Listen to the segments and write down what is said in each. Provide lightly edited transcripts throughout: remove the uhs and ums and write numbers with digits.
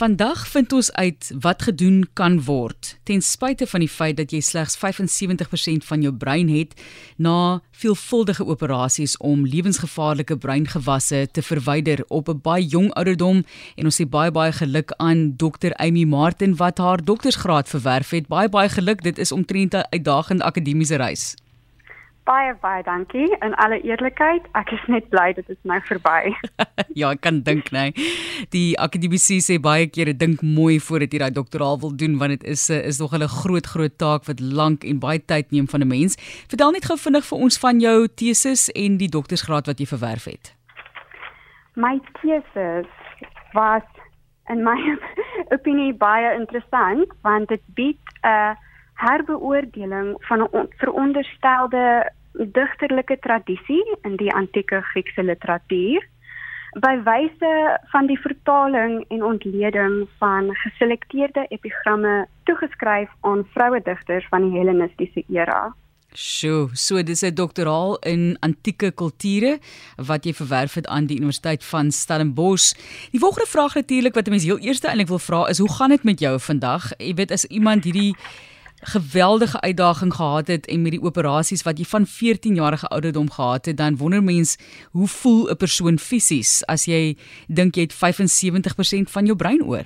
Vandag vind ons uit wat gedoen kan word, ten spyte van die feit dat jy slegs 75% van jou brein het, na veelvuldige operasies om lewensgevaarlike breingewasse te verwyder op 'n baie jong ouderdom, en ons sê baie geluk aan Dr. Amy Martin wat haar doktersgraad verwerf het. Baie geluk, dit is omtrent 'n uitdagende akademiese reis. Baie dankie. In alle eerlikheid, ek is net bly dit is nou verby. Ja, ek kan dink, nee. Die akademici sê baie keer, dink mooi voordat jy daai doktoraal wil doen, want dit is nog 'n groot taak wat lank en baie tyd neem van 'n mens. Vertel net gou vinnig vir ons van jou tesis en die doktersgraad wat jy verwerf het. My tesis was in my opinie baie interessant, want dit bied 'n herbeoordeling van 'n veronderstelde digterlike tradisie in die antieke Griekse literatuur, by wyse van die vertaling en ontleding van geselekteerde epigramme toegeskryf aan vrouedigters van die Hellenistiese era. So dis 'n doktoraal in antieke kulture wat jy verwerf het aan die Universiteit van Stellenbosch. Die volgende vraag natuurlik wat 'n mens heel eers eintlik wil vra is, hoe gaan dit met jou vandag? Jy weet, as iemand hierdie geweldige uitdaging gehad het en met die operasies wat jy van 14-jarige ouderdom gehad het, dan wonder mens, hoe voel 'n persoon fisies as jy dink jy het 75% van jou brein oor?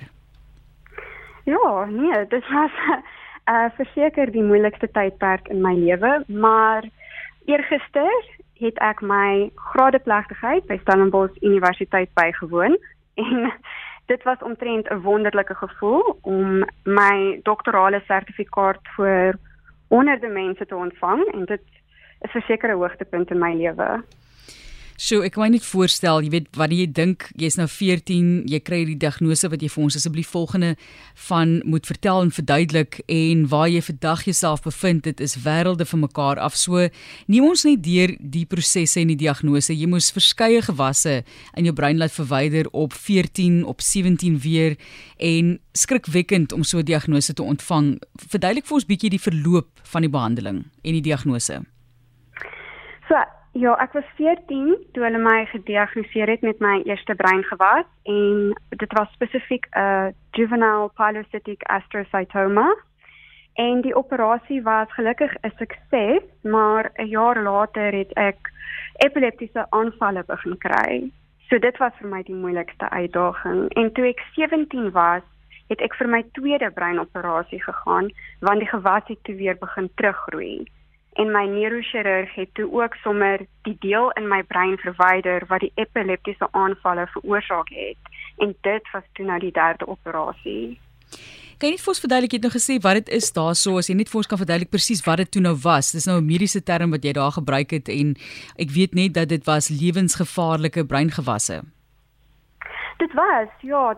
Ja, nee, dit was verseker die moeilikste tydperk in my lewe, maar eergister het ek my gradeplegtigheid by Stellenbosch Universiteit bygewoon, en dit was omtrent 'n wonderlike gevoel om my doktorale sertifikaat voor honderde mense te ontvang, en dit is verseker 'n hoogtepunt in my lewe. So, ek kan my net voorstel, jy weet, wanneer jy dink, jy's nou 14, jy kry die diagnose wat jy vir ons asseblief volgende van moet vertel en verduidelik, en waar jy vandag jouself bevind, dit is wêrelde van mekaar af. So, neem ons net deur die prosesse en die diagnose. Jy moes verskeie gewasse in jou brein laat verwyder op 14, op 17 weer, en skrikwekkend om so 'n diagnose te ontvang. Verduidelik vir ons bietjie die verloop van die behandeling en die diagnose. So, ja, ek was 14 toe hulle my gediagnoseer het met my eerste breingewas, en dit was spesifiek 'n juvenile pilocytic astrocytoma, en die operasie was gelukkig 'n sukses, maar 'n jaar later het ek epileptiese aanvalle begin kry. So dit was vir my die moeilikste uitdaging, en toe ek 17 was, het ek vir my tweede breinoperasie gegaan, want die gewas het toe weer begin teruggroei. En my neurochirurg het toe ook sommer die deel in my brein verwyder wat die epileptiese aanvalle veroorsaak het. En dit was toe nou die derde operasie. Kan jy net vir ons verduidelik, jy het nou gesê wat dit is daarso, as jy net vir ons kan verduidelik presies wat dit toe nou was. Dis nou 'n mediese term wat jy daar gebruik het, en ek weet net dat dit was lewensgevaarlike breingewasse. Dit was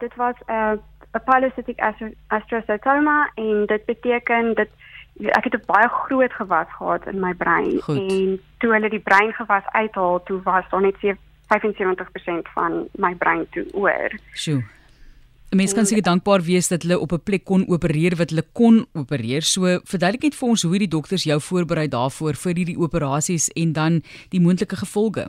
'n pilocytic astrocytoma, en dit beteken ek het 'n baie groot gewas gehad in my brein. Goed. En toe hulle die breingewas uithaal, toe was daar net 75% van my brein toe oor. Sjoe. 'n Mens kan seker dankbaar wees dat hulle op 'n plek kon opereer wat hulle kon opereer. So verduidelik net vir ons hoe die dokters jou voorberei daarvoor vir hierdie operasies en dan die moontlike gevolge.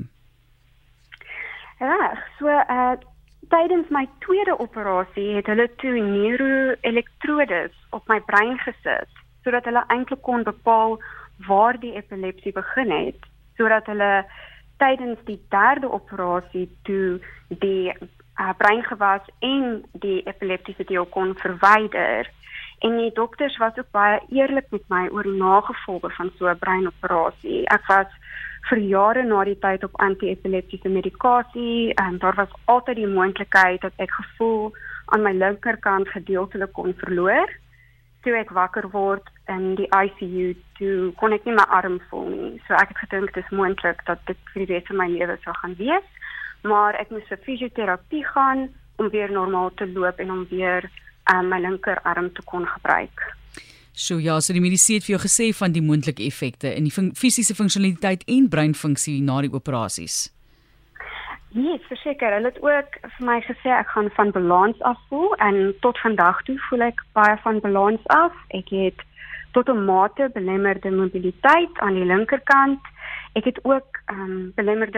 Reg, so tydens my tweede operasie het hulle toe neuroelektrodes op my brein gesit, sodat hulle eintlik kon bepaal waar die epilepsie begin het, sodat hulle tydens die derde operasie toe die breingewas en die epileptiese deel kon verwyder. En die dokters was ook baie eerlik met my oor die nagevolge van so 'n breinoperasie. Ek was vir jare na die tyd op anti-epileptiese medikasie, en daar was altyd die moontlikheid dat ek gevoel aan my linkerkant gedeeltelik kon verloor. Toe ek wakker word in die ICU, toe kon ek nie my arm voel nie. So ek het gedink dit is moontlik dat dit vir die res van my lewe sou gaan wees, maar ek moes vir fisioterapie gaan om weer normaal te loop en om weer my linkerarm te kon gebruik. So die mediese het vir jou gesê van die moontlike effekte in die fisiese funksionaliteit en breinfunksie na die operasies. Nee, verseker. Hulle het ook vir my gesê ek gaan van balans af voel, en tot vandag toe voel ek baie van balans af. Ek het tot 'n mate belemmerde mobiliteit aan die linkerkant. Ek het ook belemmerde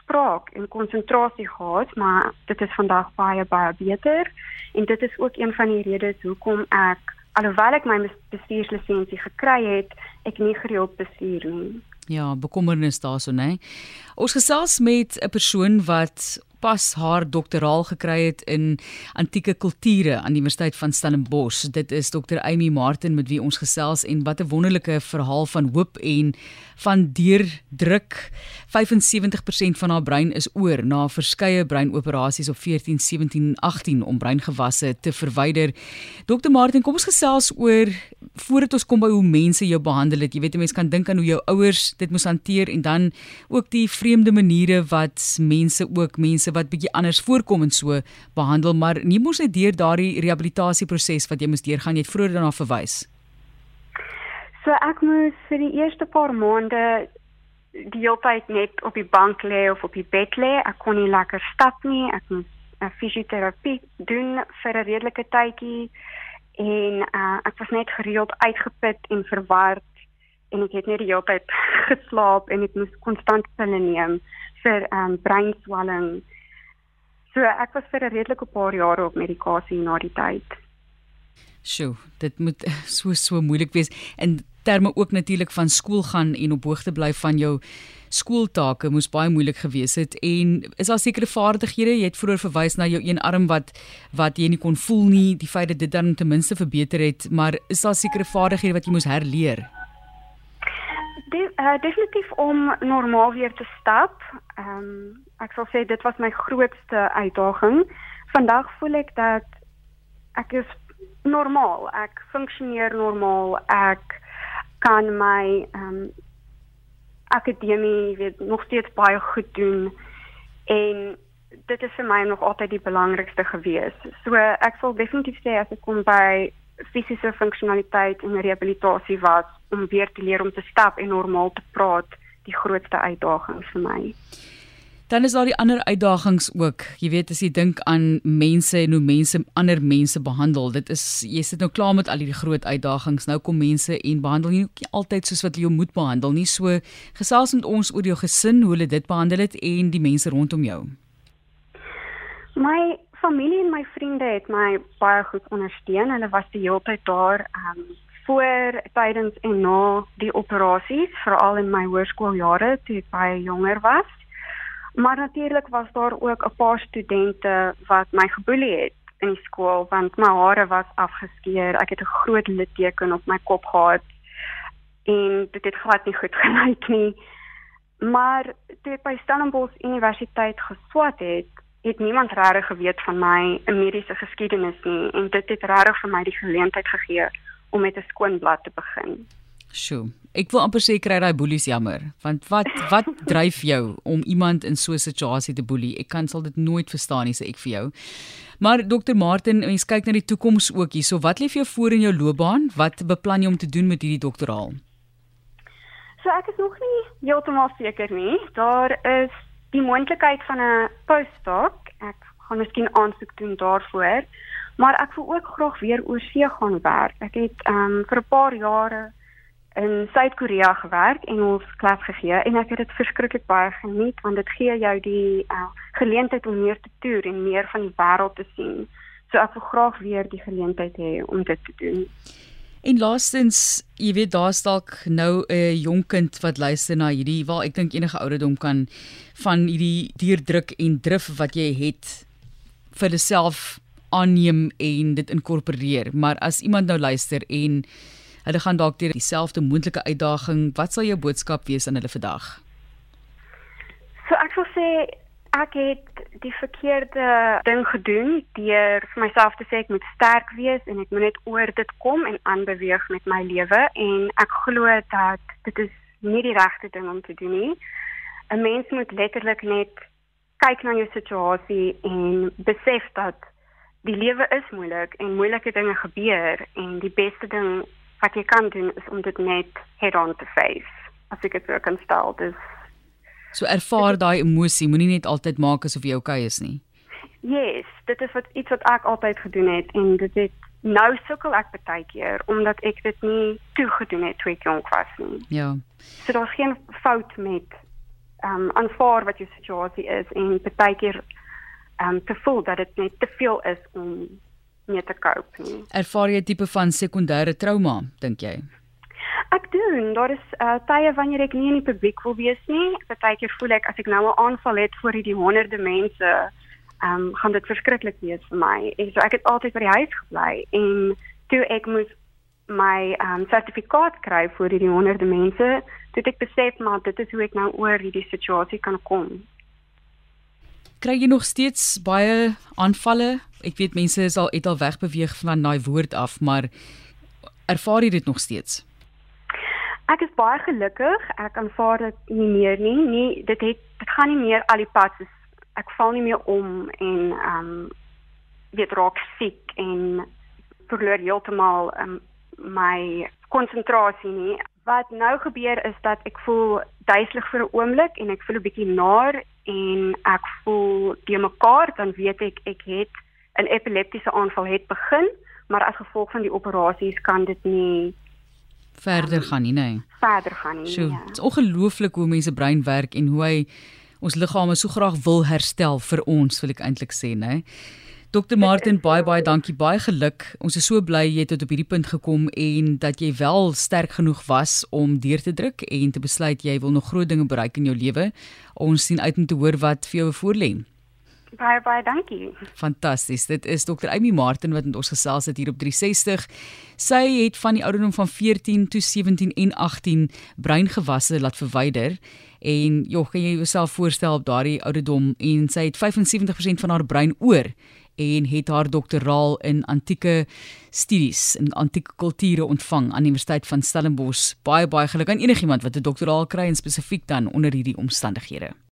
spraak en konsentrasie gehad, maar dit is vandag baie beter. En dit is ook een van die redes hoekom ek, alhoewel ek my bestuurslisensie gekry het, ek nie gereeld bestuur nie. Ja, bekommernis daarso, né? Ons gesels met 'n persoon wat pas haar doktoraal gekry het in antieke kulture aan die Universiteit van Stellenbosch. Dit is Dr. Amy Martin met wie ons gesels en wat 'n wonderlike verhaal van hoop en van deurdruk. 75% van haar brein is oor na verskeie breinoperasies op 14, 17, 18 om breingewasse te verwyder. Dr. Martin, kom ons gesels oor, voordat ons kom by hoe mense jou behandel het. Jy weet, 'n mens kan dink aan hoe jou ouers dit moes hanteer en dan ook die vreemde maniere wat mense wat bietjie anders voorkom en so behandel, maar nie moes net deur daardie rehabilitasieproses wat jy moes deurgaan, jy het vroeër daarna verwys. So ek moes vir die eerste paar maande die hele tyd net op die bank lê of op die bed lê. Ek kon nie lekker stap nie. Ek moes fisioterapie doen vir 'n redelike tydjie en ek was net gereeld uitgeput en verward en ek het net die hele tyd geslaap en ek moes konstant pille neem vir breinswelling. So ek was vir 'n redelike paar jare op medikasie na die tyd. Sjoe, dit moet so moeilik wees. En terme ook natuurlik van skool gaan en op hoogte bly van jou skooltake moes baie moeilik gewees het. En is daar sekere vaardighede? Jy het vroeër verwys na jou een arm wat jy nie kon voel nie, die feit dat dit dan ten minste verbeter het, maar is daar sekere vaardighede wat jy moes herleer? Definitief om normaal weer te stap. Ek sal sê dit was my grootste uitdaging. Vandag voel ek dat ek is normaal. Ek funksioneer normaal. Ek kan my akademie nog steeds baie goed doen en dit is vir my nog altyd die belangrikste gewees. So ek sal definitief sê as ek kom by fisiese funksionaliteit en rehabilitasie was om weer te leer om te stap en normaal te praat, die grootste uitdaging vir my. Dan is daar die ander uitdagings ook. Jy weet, as jy dink aan mense en hoe mense ander mense behandel, jy sit nou klaar met al die groot uitdagings. Nou kom mense en behandel nie altyd soos wat jy jou moet behandel nie. So gesels met ons oor jou gesin, hoe hulle dit behandel het en die mense rondom jou. My familie en my vriende het my baie goed ondersteun. Hulle was die hele tyd daar voor, tydens en na die operasies, veral in my hoërskooljare toe ek baie jonger was. Maar natuurlik was daar ook 'n paar studente wat my geboelie het in die skool, want my hare was afgeskeer, ek het 'n groot litteken op my kop gehad en dit het glad nie goed gelyk nie. Maar toe ek by Stellenbosch Universiteit geswat het niemand regtig geweet van my 'n mediese geskiedenis nie en dit het regtig vir my die geleentheid gegee om met 'n skoon blad te begin. Sjoe, ek wil amper sê kry daai boelies jammer, want wat dryf jou om iemand in so 'n situasie te boelie? Ek sal dit nooit verstaan nie, sê ek vir jou. Maar Dr. Martin, mens kyk na die toekoms ook hier. So wat lê vir jou voor in jou loopbaan? Wat beplan jy om te doen met hierdie doktoraal? So ek is nog nie heeltemal seker nie. Daar is die moontlikheid van 'n postdoc. Ek gaan miskien aansoek doen daarvoor, maar ek wil ook graag weer oorsee gaan werk. Ek het vir 'n paar jare in Suid-Korea gewerk, Engels klas gegee en ek het dit verskriklik baie geniet want dit gee jou die geleentheid om meer te toer en meer van die wêreld te sien. So ek wil graag weer die geleentheid hê om dit te doen. En laastens, jy weet daar's dalk nou 'n jong kind wat luister na hierdie, waar ek dink enige ouderdom kan van hierdie deurdruk en drif wat jy het vir jouself aanneem en dit inkorporeer. Maar as iemand nou luister en hulle gaan dalk deur dieselfde moontlike uitdaging, wat sal jou boodskap wees aan hulle vandag? So ek wil sê ek het die verkeerde ding gedoen deur vir myself te sê ek moet sterk wees en ek moet net oor dit kom en aanbeweeg met my lewe en ek glo dat dit is nie die regte ding om te doen nie. 'n Mens moet letterlik net kyk na jou situasie en besef dat die lewe is moeilik en moeilike dinge gebeur en die beste ding wat jy kan doen is om dit net head-on te face, as ek dit so kan stel. So ervaar daai emosie, moenie net altyd maak asof jy okay is nie. Yes, dit is iets wat ek altyd gedoen het en dit het nou sukkel ek baie keer omdat ek dit nie toe gedoen het toe ek jong was nie. Ja. So daar's geen fout met aanvaar wat jou situasie is en partykeer te voel dat dit net te veel is om mee te cope nie. Ervaar jy 'n tipe van sekondêre trauma, dink jy? Ek doen. Daar is tye wanneer ek nie in die publiek wil wees nie. Partykeer voel ek as ek nou 'n aanval het voor hierdie honderde mense, gaan dit verskriklik wees vir my. En so ek het altyd by die huis gebly en toe ek moes my sertifikaat kry voor hierdie honderde mense, toe het ek besef maar dit is hoe ek nou oor hierdie situasie kan kom. Kry jy nog steeds baie aanvalle? Ek weet mense het al wegbeweeg van daai woord af, maar ervaar jy dit nog steeds? Ek is baie gelukkig. Ek aanvaar dit nie meer nie. Dit gaan nie meer al die pad soos ek val nie meer om en raak siek en verloor heeltemal my konsentrasie nie. Wat nou gebeur is dat ek voel duiselig vir 'n oomblik en ek voel 'n bietjie naar en ek voel de mekaar, dan weet ek het 'n epileptiese aanval het begin, maar as gevolg van die operasies kan dit nie verder gaan nie, nee. Verder gaan nie. So, dit is ongelooflik hoe mense brein werk en hoe hy ons liggame so graag wil herstel vir ons, wil ek eintlik sê, né? Dr. Martin, baie dankie, baie geluk. Ons is so bly jy het tot op hierdie punt gekom en dat jy wel sterk genoeg was om deur te druk en te besluit jy wil nog groot dinge bereik in jou lewe. Ons sien uit om te hoor wat vir jou voorlê. Baie dankie. Fantasties. Dit is Dr. Amy Martin wat met ons gesels het hier op 360. Sy het van die ouderdom van 14 tot 17 en 18 breingewasse laat verwyder. En kan jy jouself voorstel op daardie ouderdom en sy het 75% van haar brein oor en het haar doktoraal in antieke studies en antieke kulture ontvang aan die Universiteit van Stellenbosch. Baie geluk aan enigiemand wat 'n doktoraal kry en spesifiek dan onder hierdie omstandighede.